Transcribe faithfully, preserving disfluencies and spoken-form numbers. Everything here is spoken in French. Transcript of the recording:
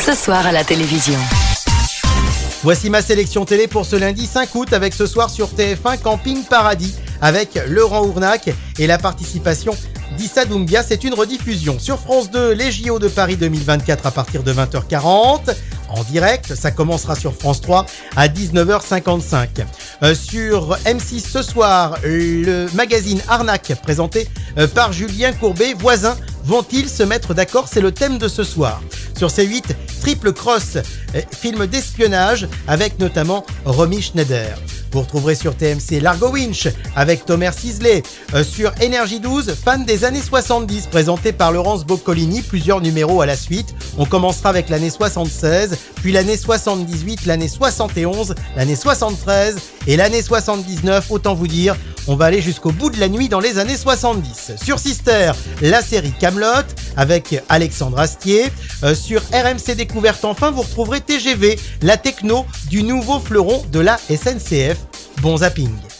ce soir à la télévision. Voici ma sélection télé pour ce lundi cinq août avec ce soir sur T F un Camping Paradis avec Laurent Ournac et la participation d'Issa Doumbia. C'est une rediffusion. Sur France deux, les J O de Paris deux mille vingt-quatre à partir de vingt heures quarante. En direct, ça commencera sur France trois à dix-neuf heures cinquante-cinq. Euh, sur M six ce soir, le magazine Arnaque présenté euh, par Julien Courbet. Voisins vont-ils se mettre d'accord? C'est le thème de ce soir. Sur C huit, Triple Cross, euh, film d'espionnage avec notamment Romy Schneider. Vous retrouverez sur T M C Largo Winch avec Thomas Sisley. Euh, sur Énergie douze, fan des années soixante-dix, présenté par Laurence Boccolini, plusieurs numéros à la suite. On commencera avec l'année soixante-seize, puis l'année soixante-dix-huit, l'année soixante et onze, l'année soixante-treize et l'année soixante-dix-neuf. Autant vous dire, on va aller jusqu'au bout de la nuit dans les années soixante-dix. Sur Sister, la série Kaamelott avec Alexandre Astier. Euh, sur R M C Découverte, enfin, vous retrouverez T G V, la techno du nouveau fleuron de la S N C F. Bon zapping.